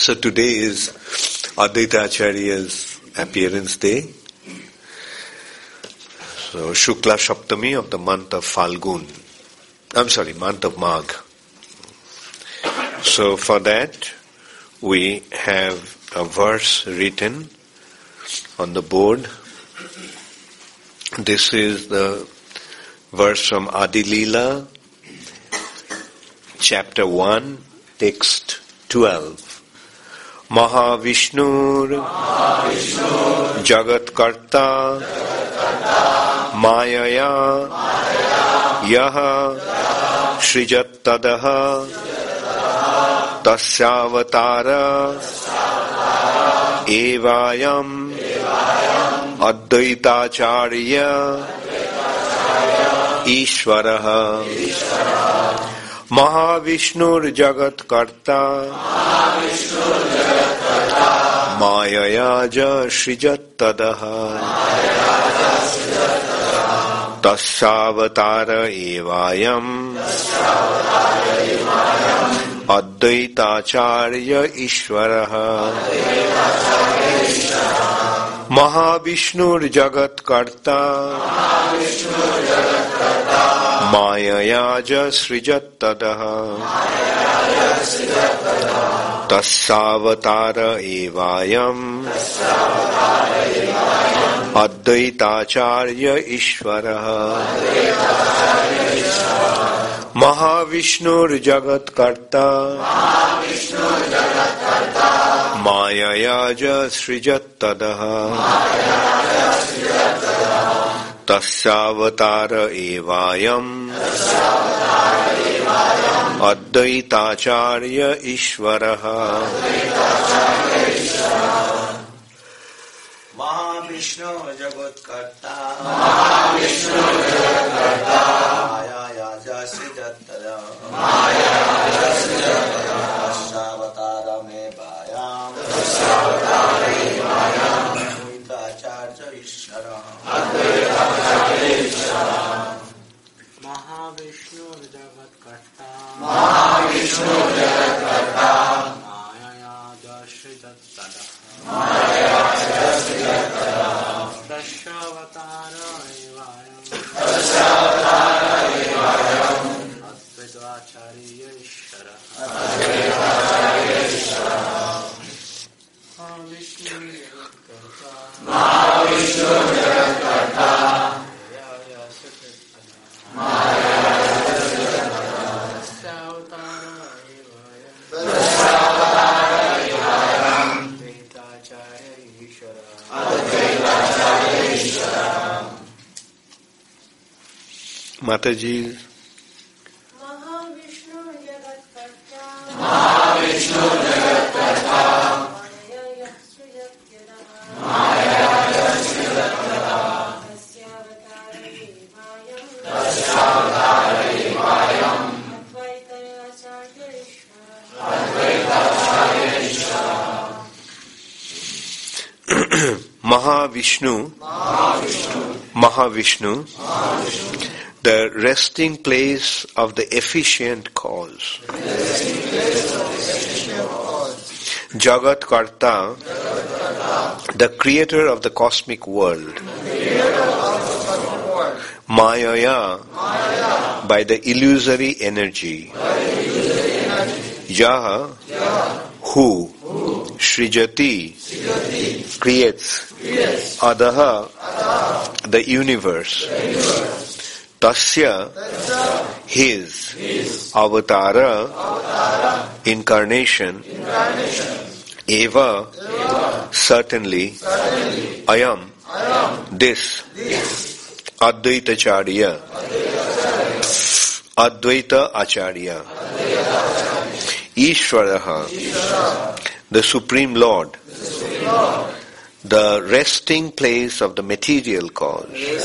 So today is Advaita Acharya's appearance day. So Shukla Shaptami of the month of Falgun. Month of Magh. So for that we have a verse written on the board. This is the verse from Adi Leela, chapter 1, text 12. Mahavishnur Jagat Karta Mayaya Yaha Srijat Tadaha Tasyavatara Evayam Advaitacharya Ishvaraha Mahavishnur Jagat Karta Mayaya ja Srijat Tadaha Tasyavatara Evayam Advaitacharya Ishvaraha Mahavishnur Jagat Karta Mayaya ja Srijat Tadaha Tasyavatara Evayam Advaitacharya Ishvaraha Mahavishnur Jagat Karta Mayaya ja Srijat Tadaha Tasyavatara Evayam Advaitacharya Ishvaraha Mahavishnu Jagat Karta Mayaya ja Srijat Tadaha Tasyavatara Evayam Advaitacharya Ishvaraha Mahavishnu Jagat Karta Mayaya ja Srijat Tadaha Tasyavatara Evayam Advaitacharya Ishvaraha Mahavishnu Jagat Karta Mayaya Srijat Mataji. Mahavishnu Jagat Karta Mahavishnu Jagat Karta Mayaya Srijat Tadaha Tasyavatara Evayam Advaitacharya Ishvaraha Mahavishnu, the resting place of the efficient cause. Jagat Karta, the creator of the cosmic world. Mayaya, by the illusory energy. Yaha, who, Srijati, creates. Adaha, the universe. Tasya, his. Avatara, incarnation. Eva, certainly. Ayam, this. Advaitacharya. Advaita Acharya. Ishvaraha, the Supreme Lord. The resting place of the material cause.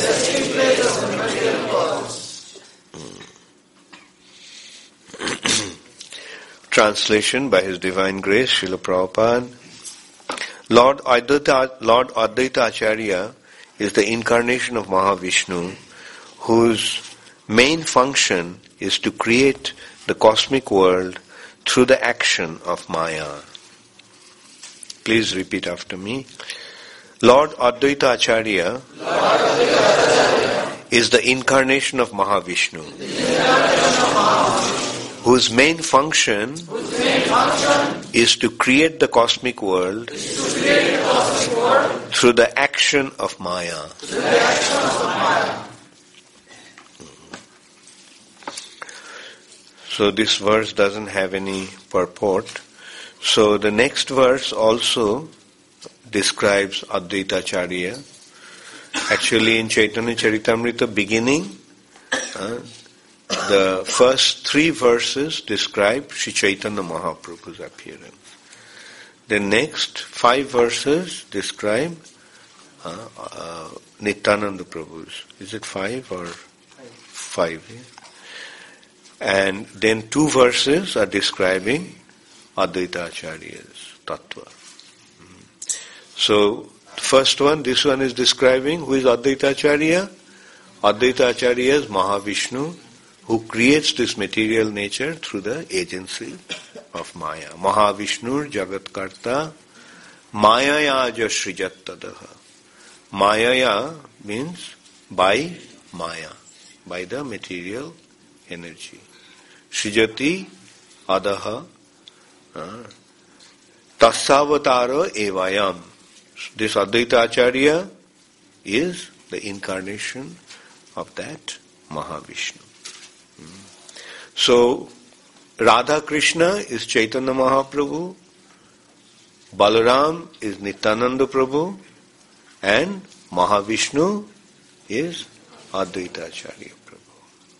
Translation by His Divine Grace, Srila Prabhupada. Lord Advaita Acharya is the incarnation of Mahavishnu, whose main function is to create the cosmic world through the action of Maya. Please repeat after me. Lord Advaita Acharya is the incarnation of Mahavishnu, whose main function is to create the cosmic world through the action of Maya. So this verse doesn't have any purport. So the next verse also describes Advaita Acharya. Actually in Chaitanya Charitamrita beginning, the first 3 verses describe Sri Chaitanya Mahaprabhu's appearance. The next 5 verses describe Nityananda Prabhu's. Is it 5 or 5? Yeah? And then 2 verses are describing Advaita Acharya's tattva. So, first one, this one is describing who is Advaita Acharya. Advaita Acharya is Mahavishnu, who creates this material nature through the agency of Maya. Mahavishnur Jagatkarta Mayaya Srijatadaha. Mayaya means by Maya, by the material energy. Srijati Adaha Tassavatara Evayam. This Advaita Acharya is the incarnation of that Mahavishnu. So, Radha Krishna is Chaitanya Mahaprabhu, Balaram is Nityananda Prabhu, and Mahavishnu is Advaita Acharya Prabhu.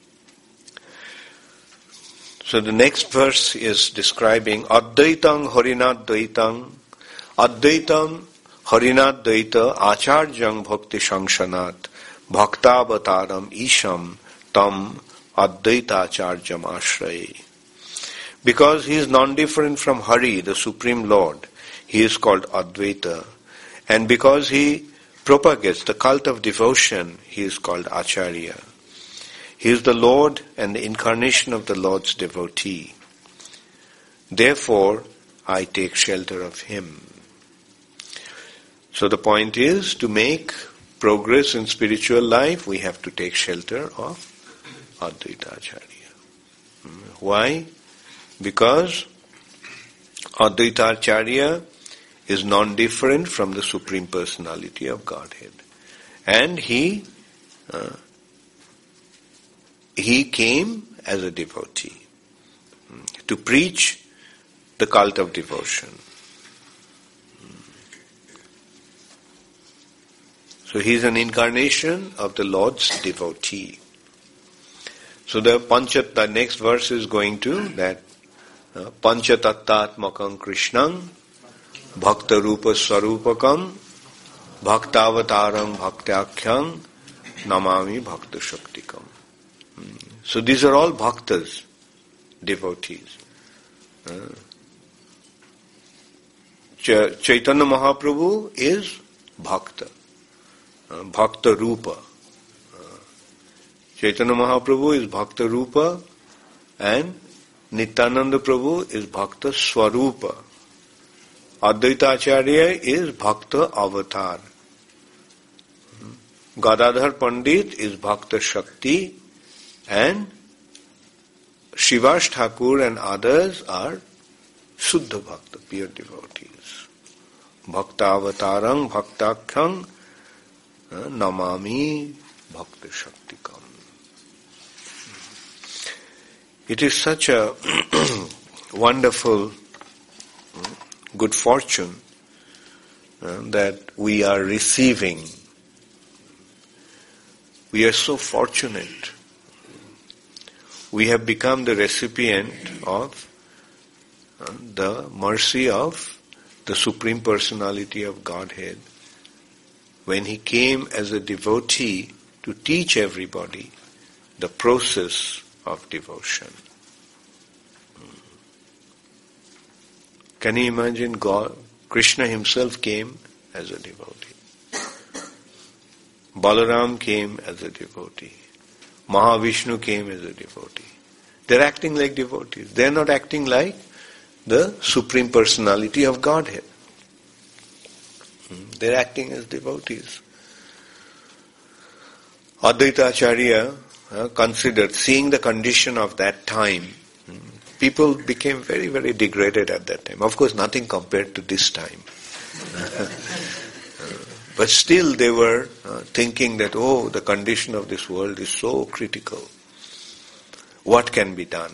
So the next verse is describing Advaitang Harinadvaitang, Advaitam Harinadvaita Acharyang Bhakti Shangshanat Bhaktavataram Isham Tam Advaita Acharyam Ashraye. Because he is non-different from Hari, the Supreme Lord, he is called Advaita. And because he propagates the cult of devotion, he is called Acharya. He is the Lord and the incarnation of the Lord's devotee. Therefore, I take shelter of him. So the point is, to make progress in spiritual life, we have to take shelter of Advaita Acharya. Why? Because Advaita Acharya is non-different from the Supreme Personality of Godhead. And he came as a devotee to preach the cult of devotion. So he is an incarnation of the Lord's devotee. So the next verse is going to that Panchatattvatmakam Krishnam Bhakta Rupa Swarupakam Bhaktavataram Bhaktyakhyam Namami Bhakta Shaktikam. So these are all bhaktas, devotees. Chaitanya Mahaprabhu is bhakta, bhakta rupa. Chaitanya Mahaprabhu is bhakta rupa and Nityananda Prabhu is bhakta swarupa. Advaita Acharya is bhakta avatar. Gadadhar Pandit is bhakta shakti and Shivash Thakur and others are Suddha Bhakta, pure devotees. Bhakta avatarang bhaktakhyam namami bhakta shaktikam. It is such a wonderful good fortune that we are receiving. We are so fortunate. We have become the recipient of the mercy of the Supreme Personality of Godhead when he came as a devotee to teach everybody the process of devotion. Can you imagine God? Krishna himself came as a devotee. Balaram came as a devotee. Mahavishnu came as a devotee. They're acting like devotees. They're not acting like the Supreme Personality of Godhead. They're acting as devotees. Advaita Acharya considered, seeing the condition of that time, people became very, very degraded at that time. Of course, nothing compared to this time. But still they were thinking that, the condition of this world is so critical. What can be done?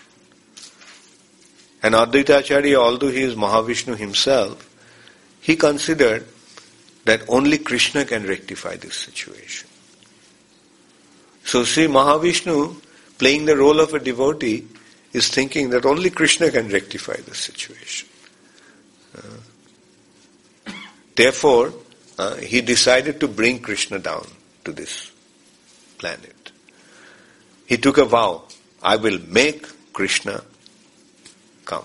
And Advaita Acharya, although he is Mahavishnu himself, he considered that only Krishna can rectify this situation. So see, Mahavishnu, playing the role of a devotee, is thinking that only Krishna can rectify the situation. Therefore, he decided to bring Krishna down to this planet. He took a vow, I will make Krishna come.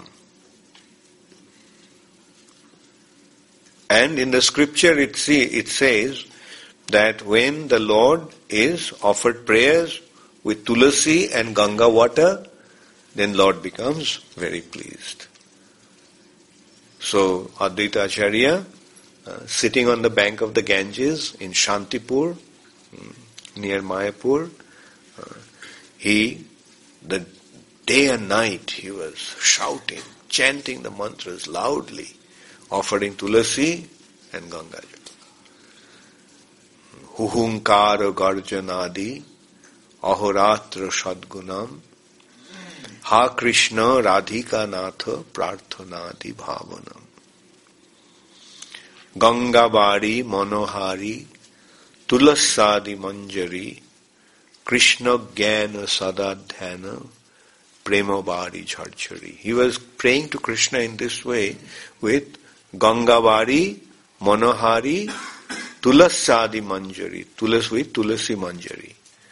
And in the scripture it says that when the Lord is offered prayers with tulasi and Ganga water, then Lord becomes very pleased. So Advaita Acharya, sitting on the bank of the Ganges in Shantipur, near Mayapur, the day and night he was shouting, chanting the mantras loudly, offering tulasi and Ganga. Huhunkara garjanadi ahoratra sadgunam ha Krishna radhika natha prarthanadi bhavanam Gangabari manohari tulasadi manjari Krishna jnana sadadhyana premabari jharchari. He was praying to Krishna in this way with Gangabari manohari tulasadi manjari, tulas with tulasi manjari,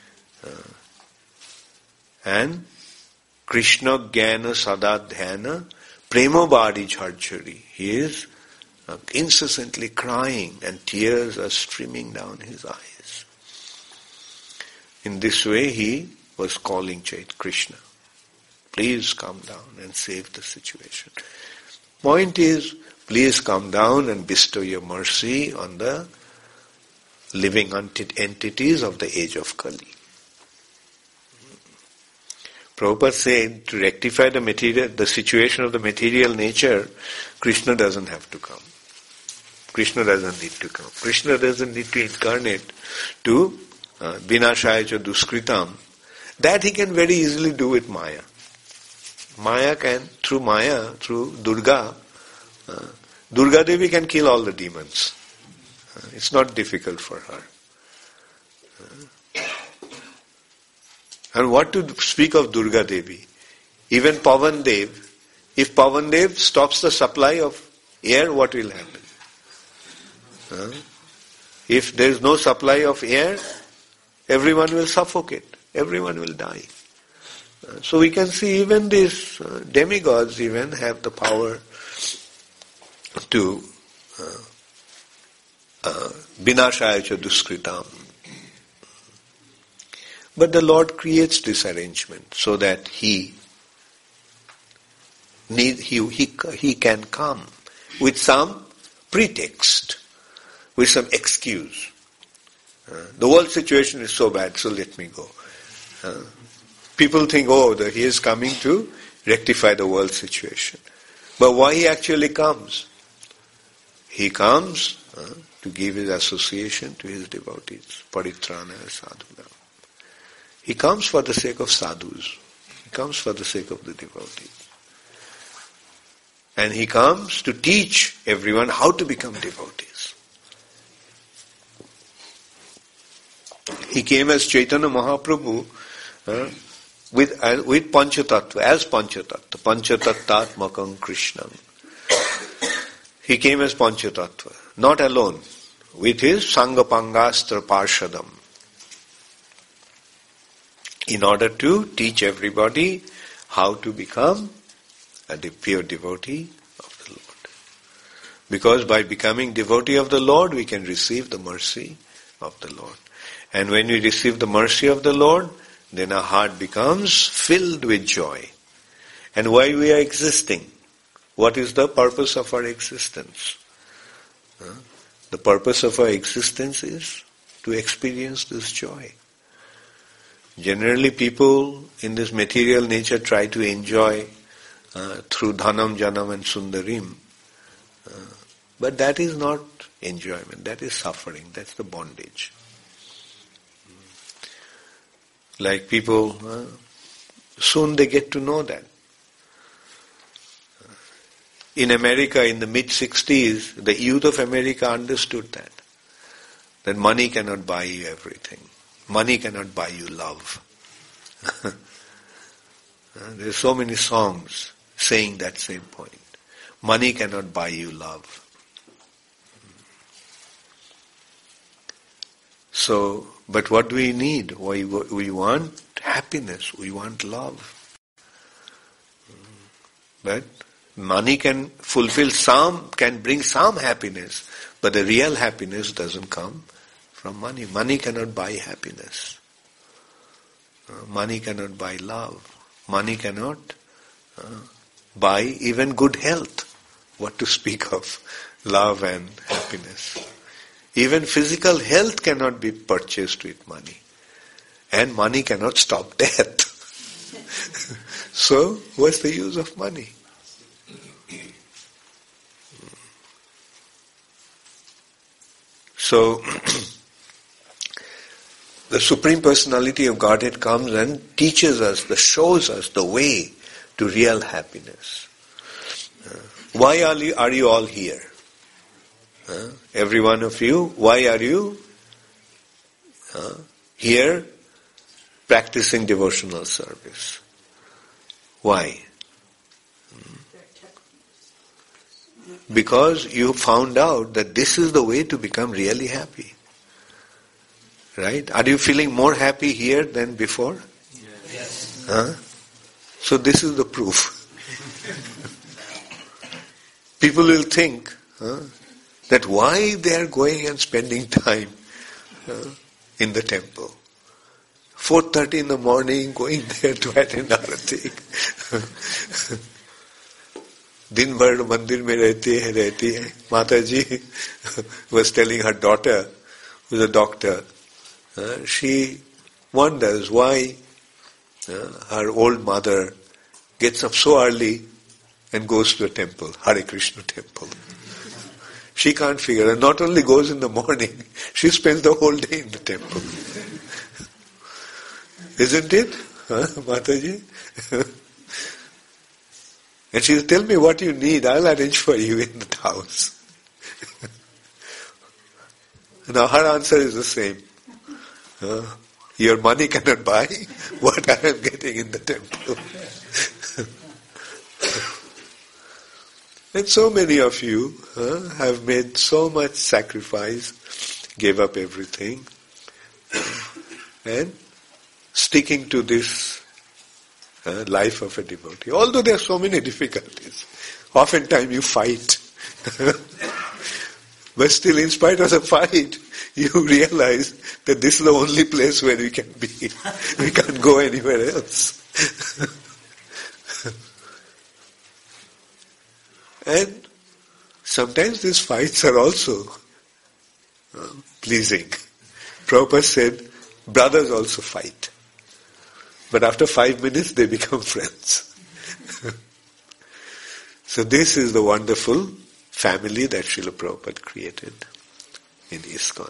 and Krishna jnana sadadhyana premabari jharchari. He is incessantly crying and tears are streaming down his eyes. In this way he was calling Krishna, please come down and save the situation. Point is, please come down and bestow your mercy on the living entities of the age of Kali. Prabhupada said, to rectify the situation of the material nature, Krishna doesn't have to come. Krishna doesn't need to come. Krishna doesn't need to incarnate to vinashaya duskritam. That he can very easily do with Maya. Through Durga, Durga Devi can kill all the demons. It's not difficult for her. And what to speak of Durga Devi? Even Pavan Dev, if Pavan Dev stops the supply of air, what will happen? If there is no supply of air, everyone will suffocate, everyone will die. So we can see even these demigods even have the power to vinashaya duskritam. But the Lord creates this arrangement so that he can come with some pretext, with some excuse. The world situation is so bad, so let me go. People think, he is coming to rectify the world situation. But why he actually comes? He comes to give his association to his devotees, paritrana sadhuna. He comes for the sake of sadhus. He comes for the sake of the devotees. And he comes to teach everyone how to become devotees. He came as Chaitanya Mahaprabhu with Panchatattva, as Panchatattva, Panchatattvatmakam Krishnam. He came as Panchatattva, not alone, with his Sangapangastra Parshadam, in order to teach everybody how to become a pure devotee of the Lord. Because by becoming devotee of the Lord, we can receive the mercy of the Lord. And when we receive the mercy of the Lord, then our heart becomes filled with joy. And why we are existing? What is the purpose of our existence? The purpose of our existence is to experience this joy. Generally people in this material nature try to enjoy through dhanam, janam and sundarim. But that is not enjoyment, that is suffering, that's the bondage. Like people, soon they get to know that. In America in the mid-60s, the youth of America understood that money cannot buy you everything. Money cannot buy you love. There are so many songs saying that same point. Money cannot buy you love. So, but what do we need? We want happiness, we want love. But money can fulfill some, can bring some happiness, but the real happiness doesn't come from money. Money cannot buy happiness. Money cannot buy love. Money cannot buy even good health. What to speak of love and happiness. Even physical health cannot be purchased with money. And money cannot stop death. So, what's the use of money? So, the Supreme Personality of Godhead comes and teaches us, shows us the way to real happiness. Why are you all here? Every one of you, why are you here practicing devotional service? Why? Because you found out that this is the way to become really happy. Right? Are you feeling more happy here than before? Yes. So this is the proof. People will think that why they are going and spending time in the temple. 4:30 in the morning, going there to attend Arati. दिन भर मंदिर में रहती है. Mataji was telling her daughter, who's a doctor, she wonders why her old mother gets up so early and goes to a temple, Hare Krishna temple. She can't figure it. Not only goes in the morning, she spends the whole day in the temple. Isn't it, Mataji? And she'll tell me what you need, I'll arrange for you in the house. Now her answer is the same. Your money cannot buy what I am getting in the temple. And so many of you have made so much sacrifice, gave up everything, and sticking to this life of a devotee. Although there are so many difficulties, oftentimes you fight. But still, in spite of the fight, you realize that this is the only place where we can be. We can't go anywhere else. And sometimes these fights are also pleasing. Prabhupada said, brothers also fight. But after 5 minutes they become friends. So this is the wonderful family that Srila Prabhupada created in ISKCON.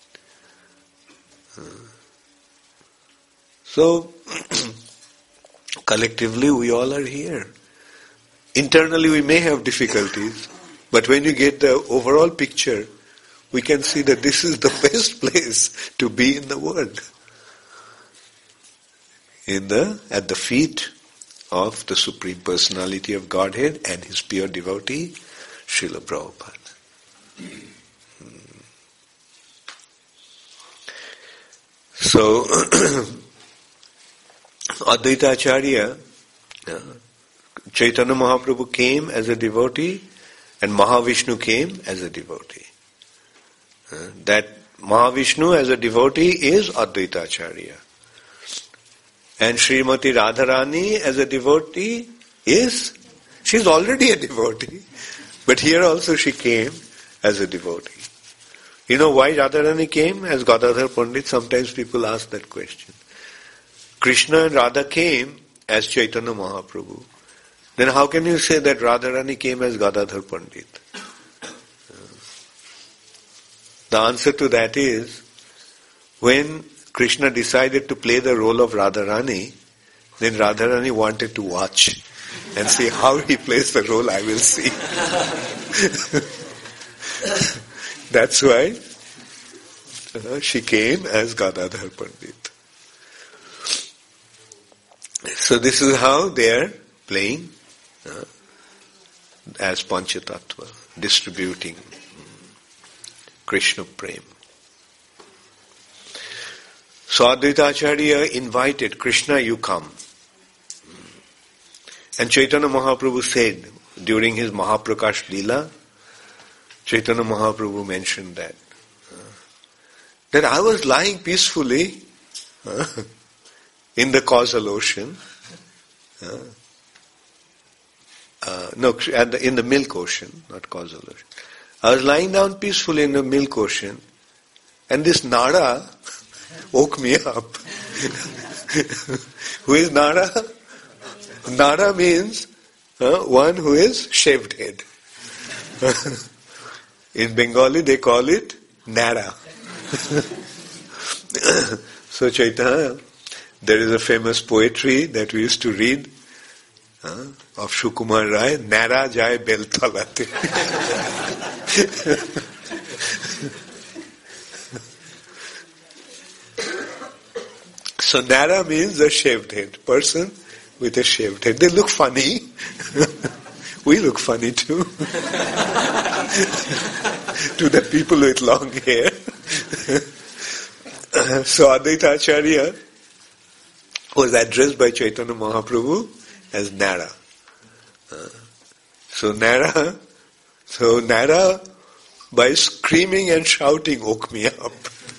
So, collectively we all are here. Internally we may have difficulties, but when you get the overall picture, we can see that this is the best place to be in the world. At the feet of the Supreme Personality of Godhead and His pure devotee, Srila Prabhupada. So, Advaita Acharya, Chaitanya Mahaprabhu came as a devotee and Mahavishnu came as a devotee. That Mahavishnu as a devotee is Advaita Acharya. And Srimati Radharani as a devotee she's already a devotee. But here also she came as a devotee. You know why Radharani came as Gadadhar Pandit? Sometimes people ask that question. Krishna and Radha came as Chaitanya Mahaprabhu. Then how can you say that Radharani came as Gadadhar Pandit? The answer to that is, when Krishna decided to play the role of Radharani, then Radharani wanted to watch and see how he plays the role. I will see. That's why she came as Gadadhar Pandit. So this is how they are playing as Panchatattva, distributing Krishna Prem. So Advaita Acharya invited, Krishna, you come. And Chaitanya Mahaprabhu said, during his Mahaprakash Leela, Chaitanya Mahaprabhu mentioned that I was lying peacefully in the causal ocean, in the milk ocean, not causal ocean. I was lying down peacefully in the milk ocean, and this Nara woke me up. Who is Nara? Nara means one who is shaved head. In Bengali they call it Nara. So Chaitanya, there is a famous poetry that we used to read of Shukumar Rai, Nara Jai Beltalate. So Nara means a shaved head, person with a shaved head. They look funny. We look funny too. To the people with long hair. So Advaita Acharya was addressed by Chaitanya Mahaprabhu as Nara. So Nara, by screaming and shouting, woke me up.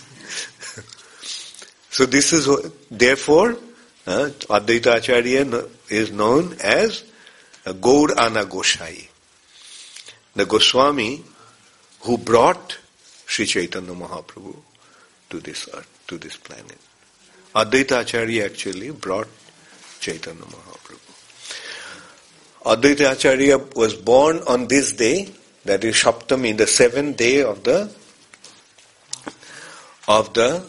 So this is, therefore, Advaita Acharya is known as Gaur Ana Gosai, the Goswami who brought Sri Chaitanya Mahaprabhu to this earth, to this planet. Advaita Acharya actually brought Chaitanya Mahaprabhu. Advaita Acharya was born on this day, that is Saptami, the 7th day of the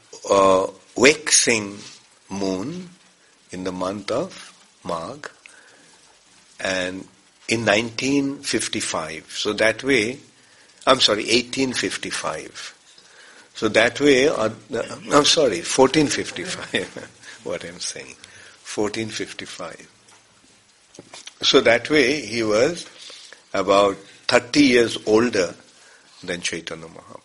waxing moon in the month of Magh, and in 1955. So that way, 1855. So that way, 1455, what I'm saying, 1455. So that way, he was about 30 years older than Chaitanya Mahaprabhu.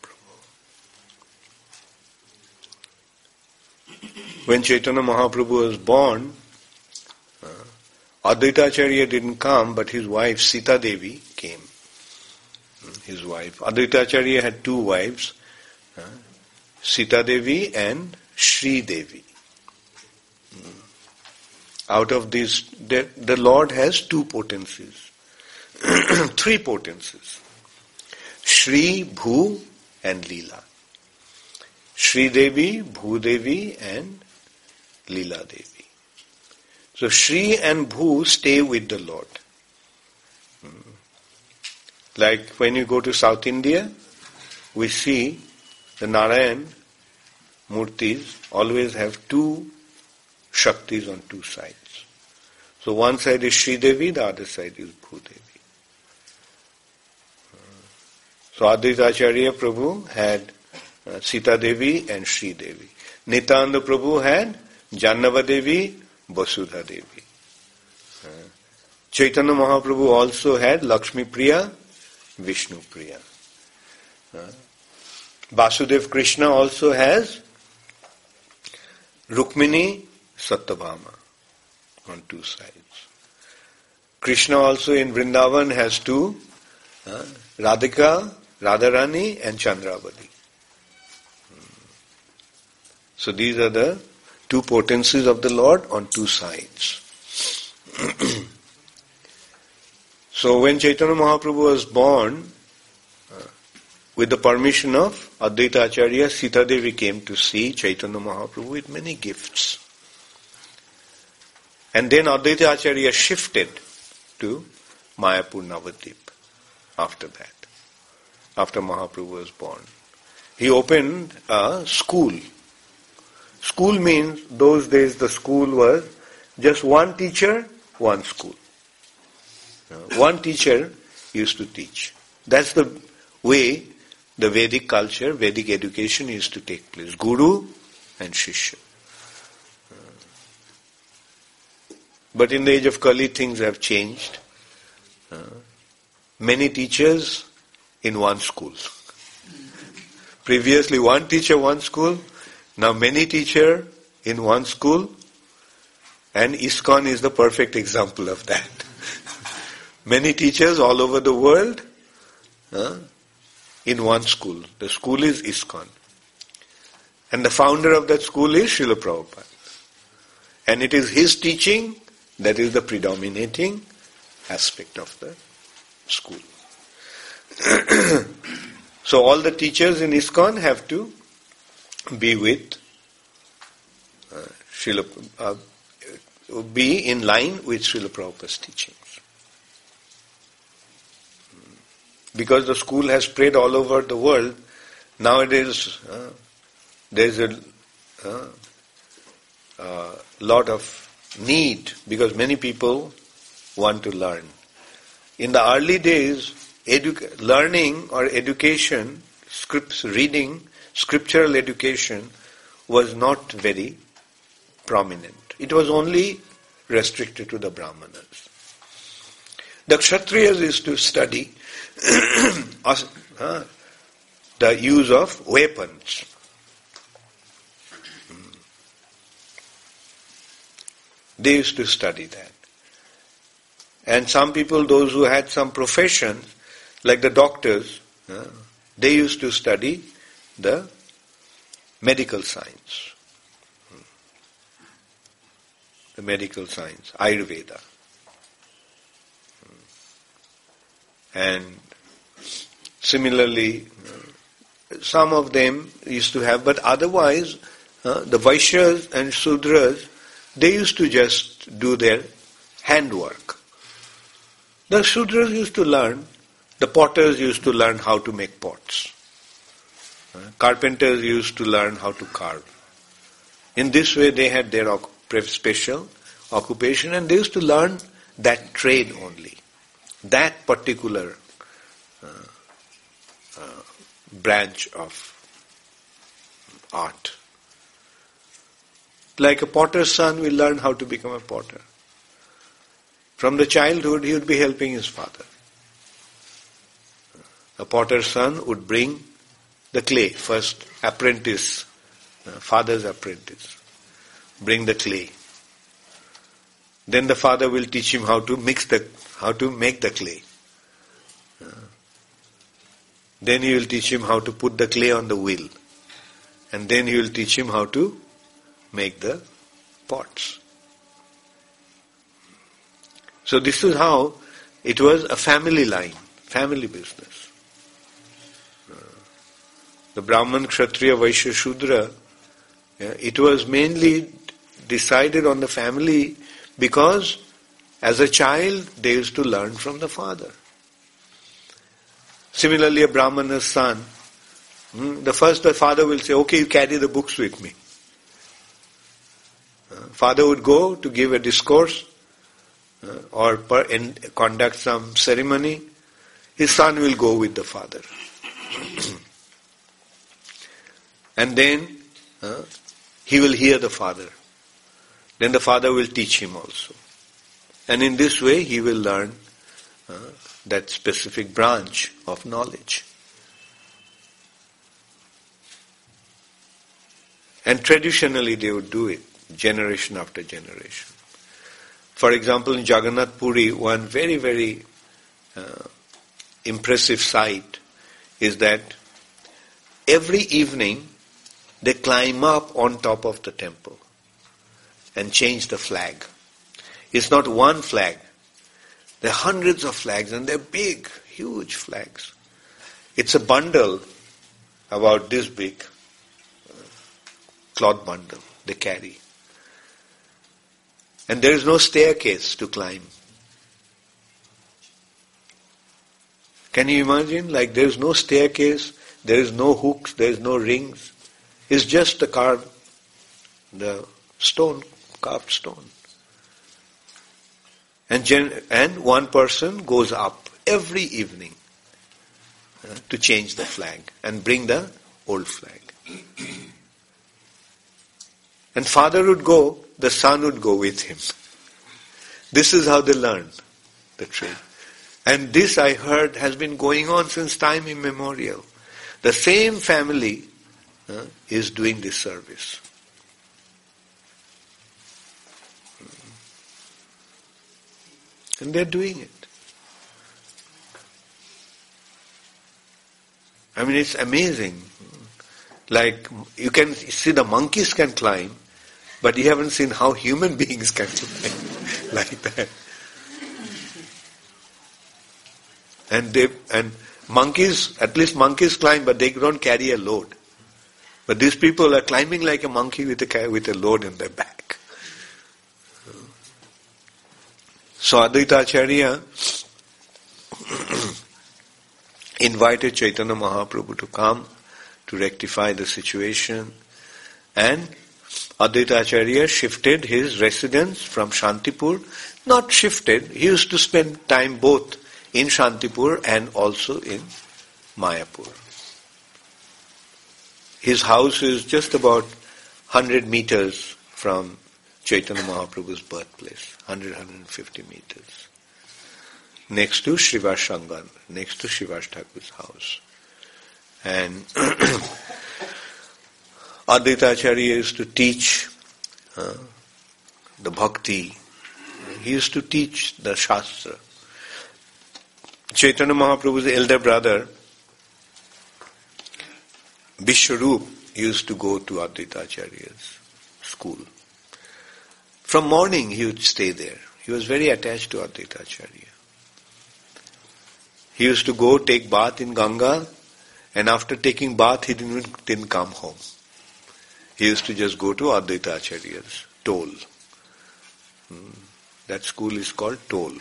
When Chaitanya Mahaprabhu was born, Advaita Acharya didn't come, but his wife Sita Devi came. His wife. Advaita Acharya had two wives, Sita Devi and Shri Devi. Out of these, the Lord has two potencies, three potencies: Shri, Bhu, and Leela. Shri Devi, Bhu Devi, and Leela Devi. So Shri and Bhu stay with the Lord. Like when you go to South India, we see the Narayan Murtis always have two Shaktis on two sides. So one side is Shri Devi, the other side is Bhu Devi. So Advaita Acharya Prabhu had Sita Devi and Shri Devi. Nityananda Prabhu had Jannava Devi, Vasudha Devi. Chaitanya Mahaprabhu also had Lakshmi Priya, Vishnu Priya. Vasudev Krishna also has Rukmini, Satyabhama on two sides. Krishna also in Vrindavan has two, Radhika, Radharani and Chandravali. So these are the two potencies of the Lord on two sides. So when Chaitanya Mahaprabhu was born, with the permission of Advaita Acharya, Sita Devi came to see Chaitanya Mahaprabhu with many gifts. And then Advaita Acharya shifted to Mayapur Navadvip after that, after Mahaprabhu was born. He opened a school. School means, those days the school was just one teacher, one school. One teacher used to teach. That's the way the Vedic culture, Vedic education used to take place. Guru and Shishya. But in the age of Kali, things have changed. Many teachers in one school. Previously one teacher, one school. Now many teachers in one school. And ISKCON is the perfect example of that. Many teachers all over the world in one school. The school is ISKCON. And the founder of that school is Srila Prabhupada. And it is his teaching that is the predominating aspect of the school. So all the teachers in ISKCON have to be with be in line with Srila Prabhupada's teachings. Because the school has spread all over the world, nowadays there's a lot of need because many people want to learn. In the early days, learning or education, reading, scriptural education was not very prominent. It was only restricted to the Brahmanas. The Kshatriyas used to study the use of weapons. They used to study that. And some people, those who had some professions, like the doctors, they used to study the medical science. The medical science, Ayurveda. And similarly, some of them used to have, but otherwise, the Vaishyas and Sudras, they used to just do their handwork. The Sudras used to learn, the potters used to learn how to make pots. Carpenters used to learn how to carve. In this way they had their special occupation and they used to learn that trade only. That particular branch of art. Like a potter's son will learn how to become a potter. From the childhood he would be helping his father. A potter's son would bring the clay, first apprentice, father's apprentice, bring the clay. Then the father will teach him how to make the clay. Then he will teach him how to put the clay on the wheel. And then he will teach him how to make the pots. So this is how it was a family line, family business. The Brahman, Kshatriya, Vaishya, Shudra, it was mainly decided on the family because as a child they used to learn from the father. Similarly, a Brahmana's son, the father will say, okay, you carry the books with me. Father would go to give a discourse or conduct some ceremony. His son will go with the father. And then he will hear the father. Then the father will teach him also. And in this way he will learn that specific branch of knowledge. And traditionally they would do it, generation after generation. For example, in Jagannath Puri, one very, very impressive sight is that every evening they climb up on top of the temple and change the flag. It's not one flag. There are hundreds of flags and they're big, huge flags. It's a bundle about this big, cloth bundle they carry. And there is no staircase to climb. Can you imagine? Like there is no staircase, there is no hooks, there is no rings. It's just the stone, carved stone. And one person goes up every evening to change the flag and bring the old flag. And father would go, the son would go with him. This is how they learn the trade. And this, I heard, has been going on since time immemorial. The same family is doing this service. And they're doing it. I mean, it's amazing. Like, you can see the monkeys can climb, but you haven't seen how human beings can climb like that. And monkeys, at least monkeys climb, but they don't carry a load. But these people are climbing like a monkey with a load in their back. So Advaita Acharya invited Chaitanya Mahaprabhu to come to rectify the situation, and Advaita Acharya shifted his residence from Shantipur. Not shifted, he used to spend time both in Shantipur and also in Mayapur. His house is just about 100 meters from Chaitanya Mahaprabhu's birthplace, 150 meters. Next to Srivas Shangan, next to Srivas Thakur's house. And Advaita Acharya used to teach the bhakti. He used to teach the Shastra. Chaitanya Mahaprabhu's elder brother, Vishwarup, used to go to Advaita Acharya's school. From morning he would stay there. He was very attached to Advaita Acharya. He used to go take bath in Ganga, and after taking bath he didn't come home. He used to just go to Advaita Acharya's toll. That school is called toll.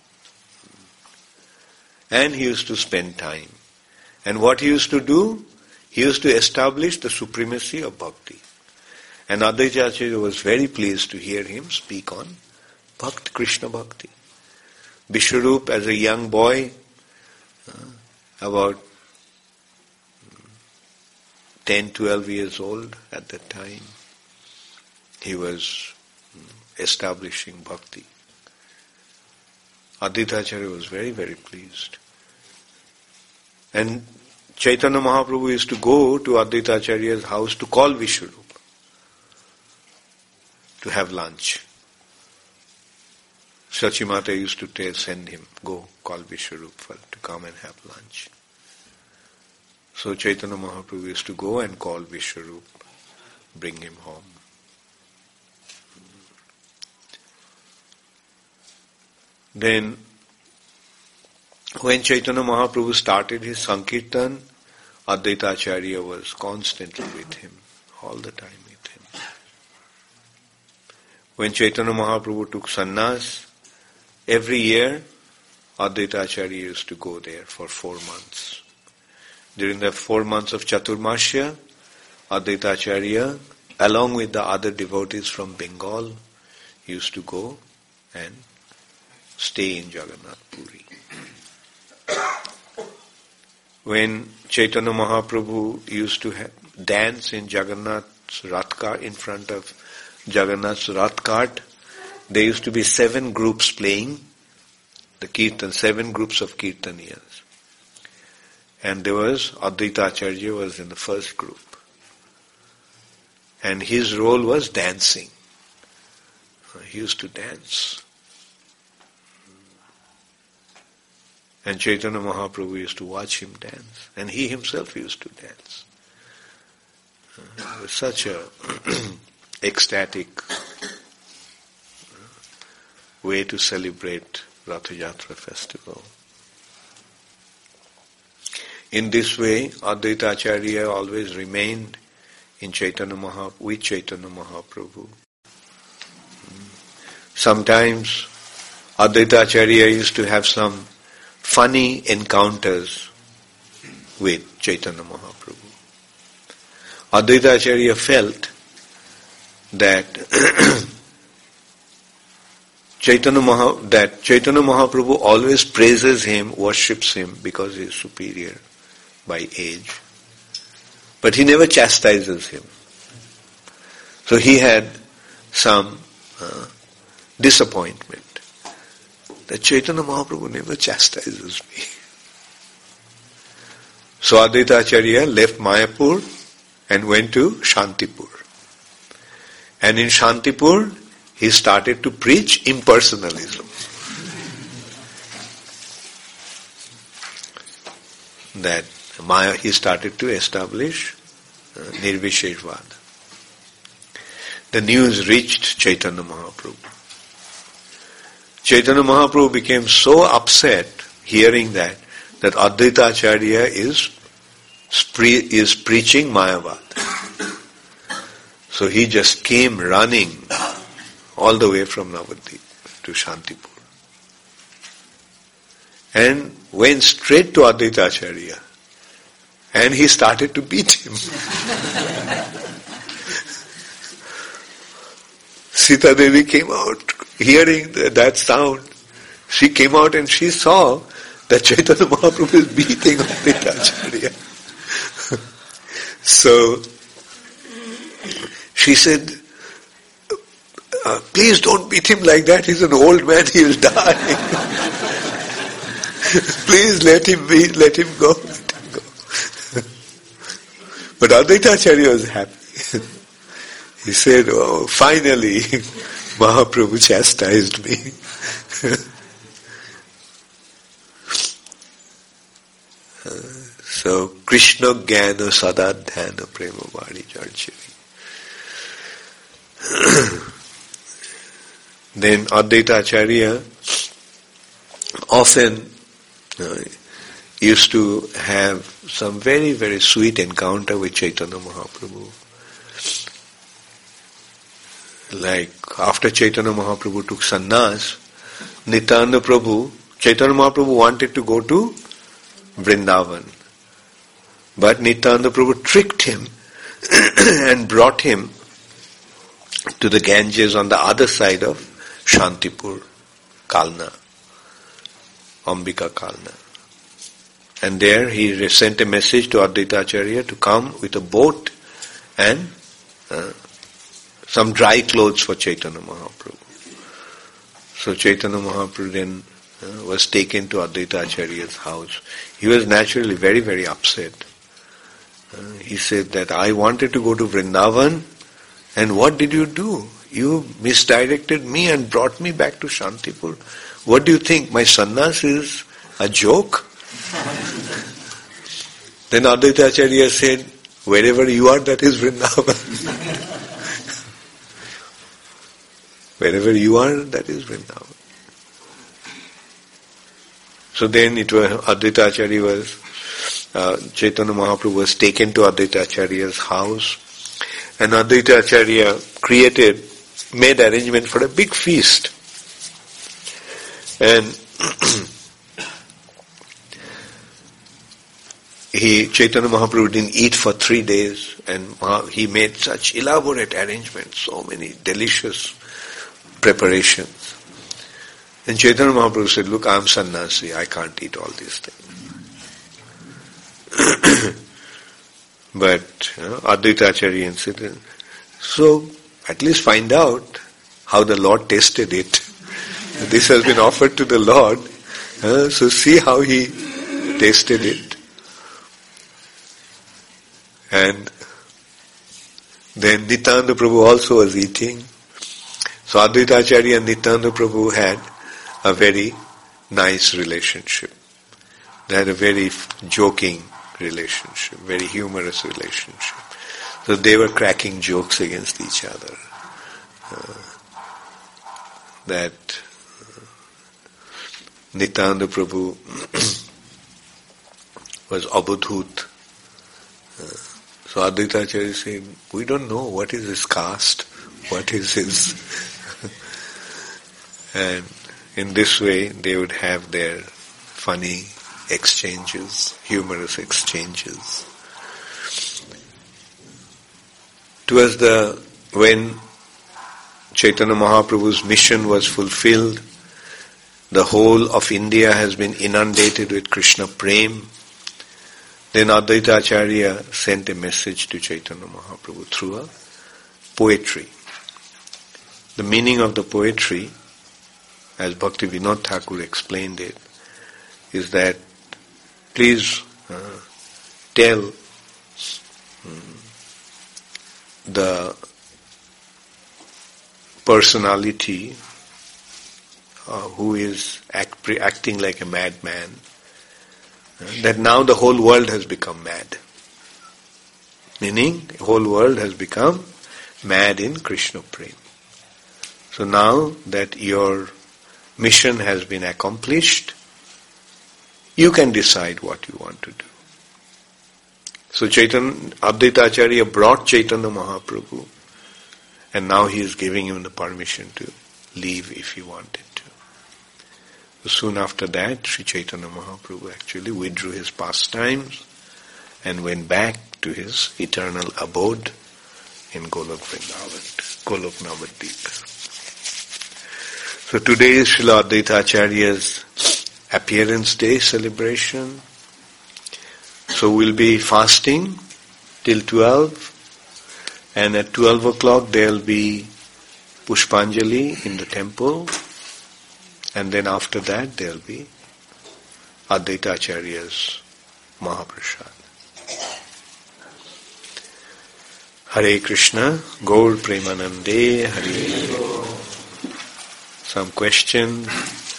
And he used to spend time. And what he used to do? He used to establish the supremacy of bhakti. And Advaita Acharya was very pleased to hear him speak on Bhakti, Krishna Bhakti. Vishwarup, as a young boy, about 10, 12 years old at that time, he was establishing bhakti. Advaita Acharya was very, very pleased. And Chaitanya Mahaprabhu used to go to Advaita Acharya's house to call Vishwarup to have lunch. Sachimata used to send him, go call Vishwarup to come and have lunch. So Chaitanya Mahaprabhu used to go and call Vishwarup, bring him home. Then, when Chaitanya Mahaprabhu started his Sankirtan, Advaita Acharya was constantly with him, all the time with him. When Chaitanya Mahaprabhu took sannyas, every year Advaita Acharya used to go there for 4 months. During the 4 months of Chaturmasya, Advaita Acharya, along with the other devotees from Bengal, used to go and stay in Jagannath Puri. When Chaitanya Mahaprabhu used to dance in Jagannath's Rath cart, in front of Jagannath's Rath cart, there used to be 7 groups playing the kirtan, 7 groups of kirtaniyas. And there was, Advaita Acharya was in the first group. And his role was dancing. He used to dance. And Chaitanya Mahaprabhu used to watch him dance. And he himself used to dance. It was such a ecstatic way to celebrate Rath Yatra festival. In this way, Advaita Acharya always remained in with Chaitanya Mahaprabhu. Sometimes Advaita Acharya used to have some funny encounters with Chaitanya Mahaprabhu. Advaita Acharya felt that Chaitanya Mahaprabhu always praises him, worships him because he is superior by age. But he never chastises him. So he had some disappointment that Chaitanya Mahaprabhu never chastises me. So Advaita Acharya left Mayapur and went to Shantipur. And in Shantipur, he started to preach impersonalism. That he started to establish Nirvisheshvada. The news reached Chaitanya Mahaprabhu. Chaitanya Mahaprabhu became so upset hearing that Advaita Acharya is preaching Mayavad. So he just came running all the way from Navadvip to Shantipur and went straight to Advaita Acharya and he started to beat him. Sita Devi came out hearing that sound. She came out and she saw that Chaitanya Mahaprabhu is beating Advaita Acharya. So she said, please don't beat him like that. He's an old man. He will die. Please let him be. Let him go. Let him go. But Advaita Acharya was happy. He said, oh, finally, Mahaprabhu chastised me. So, Krishna Jnana Sadadhyana Prema Vadi Jarchari. Then Advaita Acharya often used to have some very, very sweet encounter with Chaitanya Mahaprabhu. Like after Chaitanya Mahaprabhu took sannyas, Chaitanya Mahaprabhu wanted to go to Vrindavan. But Nityananda Prabhu tricked him and brought him to the Ganges on the other side of Shantipur, Kalna, Ambika Kalna. And there he sent a message to Advaita Acharya to come with a boat and some dry clothes for Chaitanya Mahaprabhu. So Chaitanya Mahaprabhu then was taken to Advaita Acharya's house. He was naturally very, very upset. He said that I wanted to go to Vrindavan, and what did you do? You misdirected me and brought me back to Shantipur. What do you think? My sannyas is a joke? Then Advaita Acharya said, wherever you are, that is Vrindavan. Wherever you are, that is Vrindavan. So then it was Advaita Acharya was Chaitanya Mahaprabhu was taken to Advaita Acharya's house, and Advaita Acharya made arrangement for a big feast. And Chaitanya Mahaprabhu didn't eat for 3 days, and he made such elaborate arrangements, so many delicious preparations. And Chaitanya Mahaprabhu said, look, I am sannyasi, I can't eat all these things. But Advaita Acharya said, so at least find out how the Lord tasted it. This has been offered to the Lord, so see how he tasted it. And then Nityananda Prabhu also was eating. So Advaita Acharya and Nityananda Prabhu had a very nice relationship. They had a very joking relationship, very humorous relationship. So they were cracking jokes against each other. That Nityananda Prabhu was Abadhut. So Advaita Acharya is saying, we don't know what is his caste, what is his... And in this way they would have their funny exchanges, humorous exchanges. When Chaitanya Mahaprabhu's mission was fulfilled, the whole of India has been inundated with Krishna Prem. Then Advaita Acharya sent a message to Chaitanya Mahaprabhu through a poetry. The meaning of the poetry, as Bhakti Vinod Thakur explained it, is that please tell the personality who is acting like a madman, that now the whole world has become mad. Meaning, the whole world has become mad in Krishna Prem. So now that your mission has been accomplished, you can decide what you want to do. So Advaita Acharya brought Chaitanya Mahaprabhu, and now he is giving him the permission to leave if he wanted to. So soon after that, Sri Chaitanya Mahaprabhu actually withdrew his pastimes and went back to his eternal abode in Golok Vrindavan, Golok Navadvip. So today is Srila Advaita Acharya's appearance day celebration. So we'll be fasting till 12, and at 12 o'clock there'll be Pushpanjali in the temple, and then after that there'll be Advaita Acharya's Mahaprasad. Hare Krishna, Gaur Premanande, Hare. Some questions?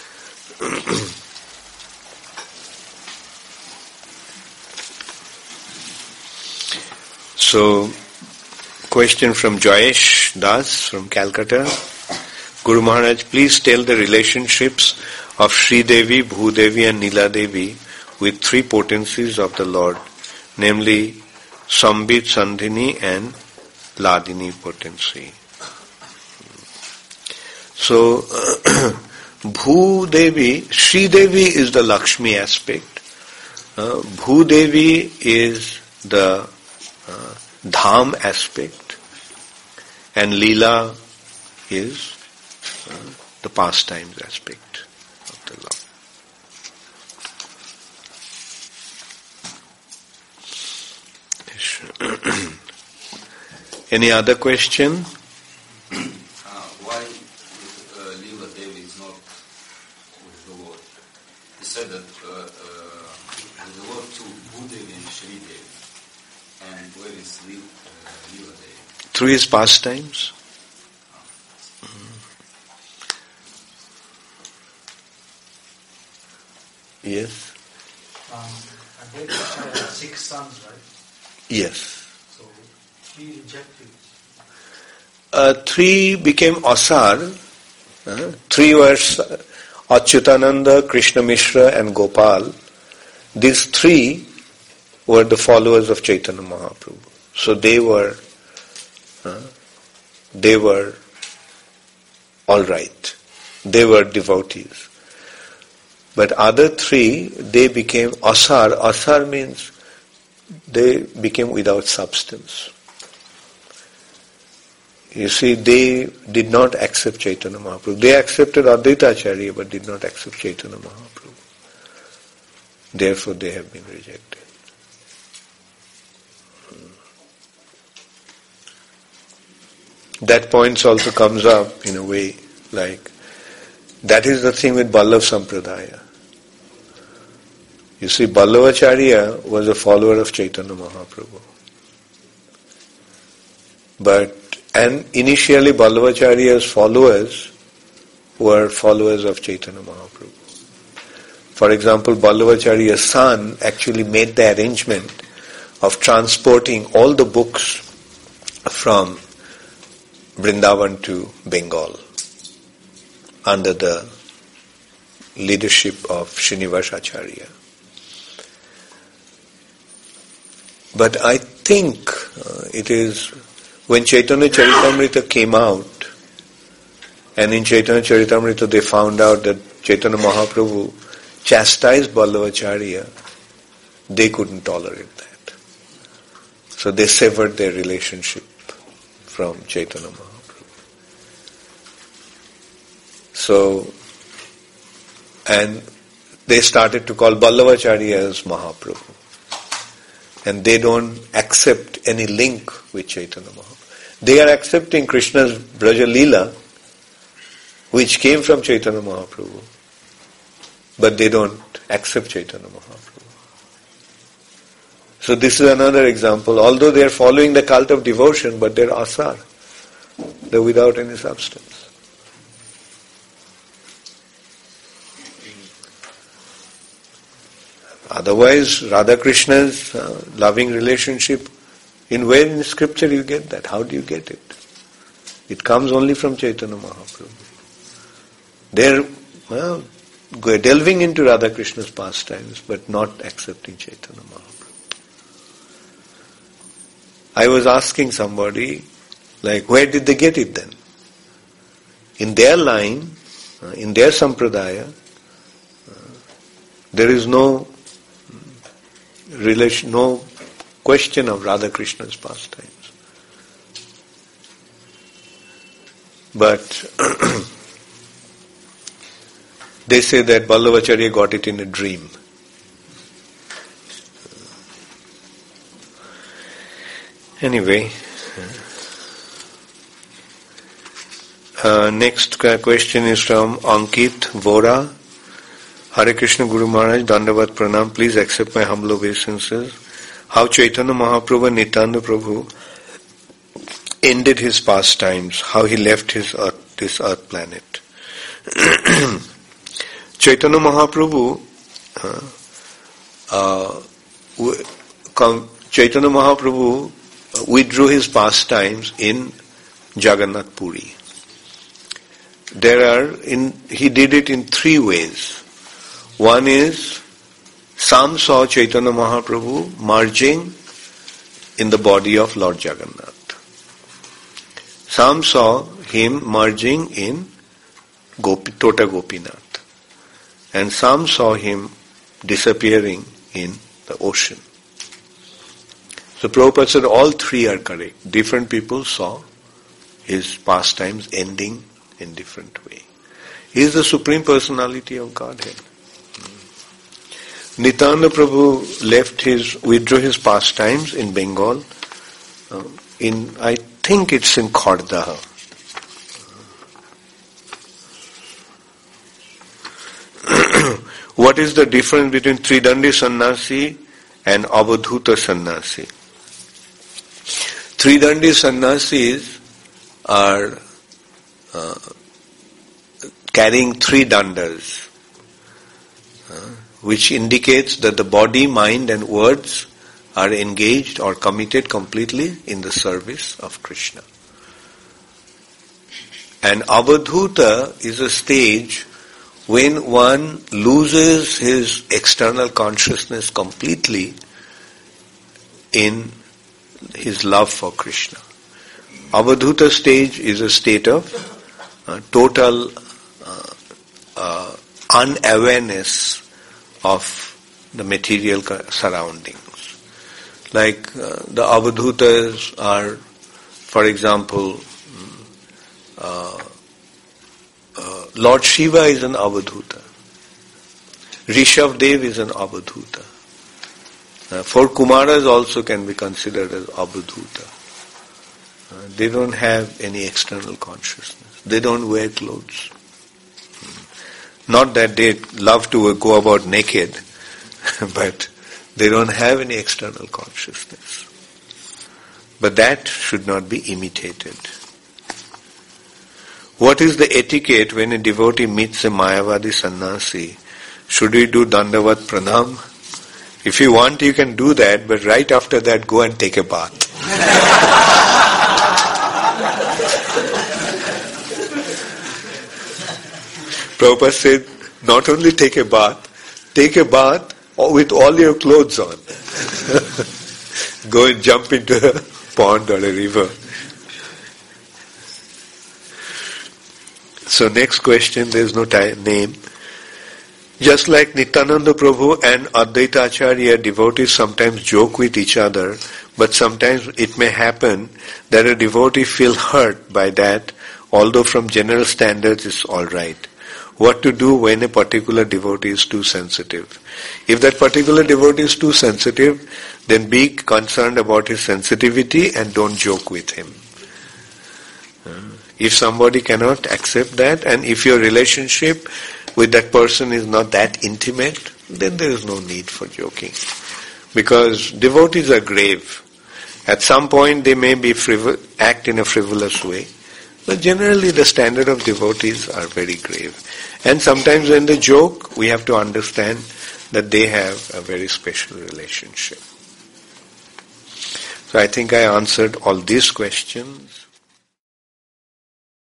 So, question from Jayesh Das from Calcutta. Guru Maharaj, please tell the relationships of Sri Devi, Bhudevi and Nila Devi with three potencies of the Lord, namely Sambit, Sandhini and Ladini potency. So, Bhudevi, Sri Devi is the Lakshmi aspect. Bhudevi is the Dham aspect, and Leela is the pastimes aspect of the Lord. Any other question? Why Leela Devi is not with the Lord? He said that with the Lord too, Bhudevi and Shri Devi. And where is Leela Devi? Through his pastimes. Yes. Advaita had 6 sons, right? Yes. So 3 rejected. 3 became Asar. 3 were Achyutananda, Krishna Mishra and Gopal. These 3 were the followers of Chaitanya Mahaprabhu. So they were all right. They were devotees. But other 3, they became Asar. Asar means they became without substance. You see, they did not accept Chaitanya Mahaprabhu. They accepted Advaita Acharya but did not accept Chaitanya Mahaprabhu. Therefore they have been rejected. That point also comes up in a way like, that is the thing with Vallav Sampradaya. You see, Vallavacharya was a follower of Chaitanya Mahaprabhu. And initially Vallavacharya's followers were followers of Chaitanya Mahaprabhu. For example, Vallavacharya's son actually made the arrangement of transporting all the books from Vrindavan to Bengal under the leadership of Srinivas Acharya. But I think it is when Chaitanya Charitamrita came out, and in Chaitanya Charitamrita they found out that Chaitanya Mahaprabhu chastised Ballavacharya, they couldn't tolerate that. So they severed their relationship from Chaitanya Mahaprabhu. So, and they started to call Ballavacharya as Mahaprabhu. And they don't accept any link with Chaitanya Mahaprabhu. They are accepting Krishna's Braja Leela, which came from Chaitanya Mahaprabhu, but they don't accept Chaitanya Mahaprabhu. So this is another example. Although they are following the cult of devotion, but they're asar. They're without any substance. Otherwise, Radha Krishna's loving relationship, where in scripture you get that? How do you get it? It comes only from Chaitanya Mahaprabhu. They're delving into Radha Krishna's pastimes, but not accepting Chaitanya Mahaprabhu. I was asking somebody, where did they get it then? In their line, in their sampradaya, there is no relation, no question of Radha Krishna's pastimes. But they say that Ballavacharya got it in a dream. Anyway, next question is from Ankit Vora. Hare Krishna Guru Maharaj, Dandavat Pranam, please accept my humble obeisances. How Chaitanya Mahaprabhu and Nityananda Prabhu ended his pastimes, how he left this earth planet. Chaitanya Mahaprabhu withdrew his pastimes in Jagannath Puri. He did it in three ways. One is, some saw Chaitanya Mahaprabhu merging in the body of Lord Jagannath. Some saw him merging in Tota Gopinath. And some saw him disappearing in the ocean. So Prabhupada said all three are correct. Different people saw his pastimes ending in different way. He is the Supreme Personality of Godhead. Nityananda Prabhu withdrew his pastimes in Bengal. I think it's in Khardaha. What is the difference between Tridandi Sannyasi and Avadhuta Sannyasi? Tridandi Sannyasis are carrying three dandas, which indicates that the body, mind and words are engaged or committed completely in the service of Krishna. And Avadhuta is a stage when one loses his external consciousness completely in his love for Krishna. Avadhuta stage is a state of total unawareness of the material surroundings. Like the Avadhutas are, for example, Lord Shiva is an Avadhuta. Rishabdev is an Avadhuta. Four Kumaras also can be considered as Avadhuta. They don't have any external consciousness. They don't wear clothes. Not that they love to go about naked, but they don't have any external consciousness. But that should not be imitated. What is the etiquette when a devotee meets a Mayavadi sannyasi? Should we do Dandavat Pranam? If you want, you can do that, but right after that, go and take a bath. Prabhupada said, not only take a bath with all your clothes on. go and jump into a pond or a river. So next question, there is no name. Just like Nityananda Prabhu and Advaita Acharya, devotees sometimes joke with each other, but sometimes it may happen that a devotee feels hurt by that, although from general standards it's alright. What to do when a particular devotee is too sensitive? If that particular devotee is too sensitive, then be concerned about his sensitivity and don't joke with him. If somebody cannot accept that, and if your relationship with that person is not that intimate, then there is no need for joking. Because devotees are grave. At some point they may be act in a frivolous way, but generally the standard of devotees are very grave. And sometimes when they joke, we have to understand that they have a very special relationship. So I think I answered all these questions.